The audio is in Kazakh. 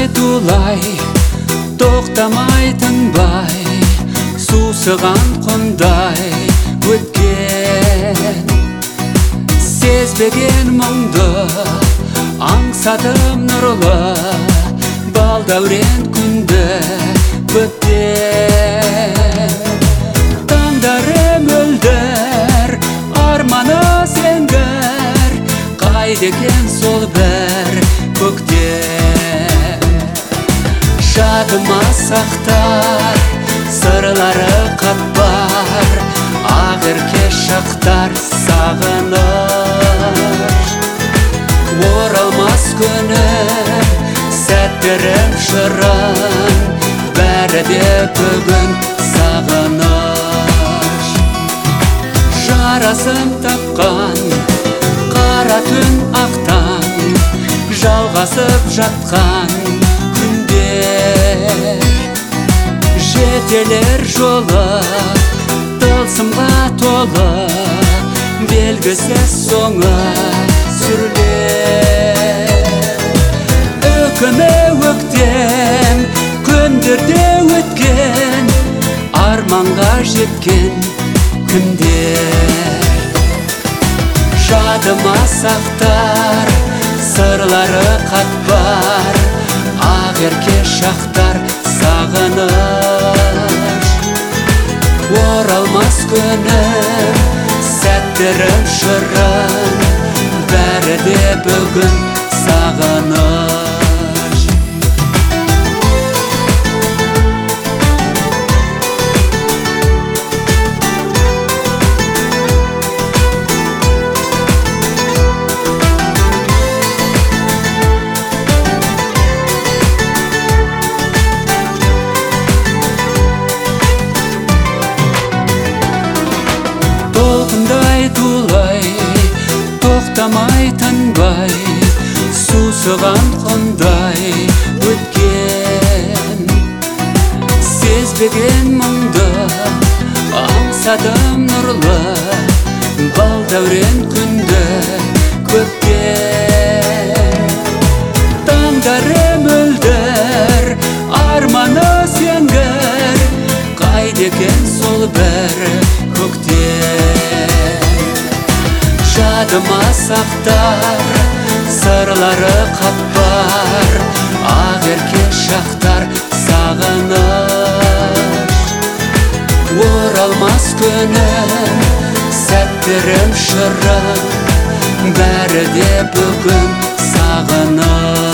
тулай, тоқтамай тынбай, сусыған құмдай өткен. Сезбеген мұңды аңсадым нұрлы, балдәурен күнді көптен. Таңдары мөлдір, арманы сеңгір, қайда екен сол бір көктем. Жадыма сақтар, сырлары қатпар, ағырке шақтар сағыныш. Оралмас күнім, сәттерім шырын, бәрі де бүгін сағыныш. Жарасын тапқан қара түн ақтан, жалғасып жатқан күндер. Жетелер жолы тылсымға толы, белгісіз соңы сүрлер. Өкіме өктем күндерде өткен, арманға жеткен күндер. Жадыма сақтар, сырлары қатпар, ағерке шақтар сағыныш. Оралмас күнім, сәттерім шырын, бәрі де бүгін сағыныш. Толқындай тулай, тоқтамай тынбай, сусыған құмдай өткен. Сезбеген мұңды аңсадым нұрлы, балдәурен күнді көптен. Таңдары мөлдір, арманы сеңгір, қайда екен сол бір көктем. Жадыма сақтар, сырлары қатпар, ағерке шақтар сағыныш. Оралмас күнім, сәттерім шырын, бәрі де бүгін сағыныш.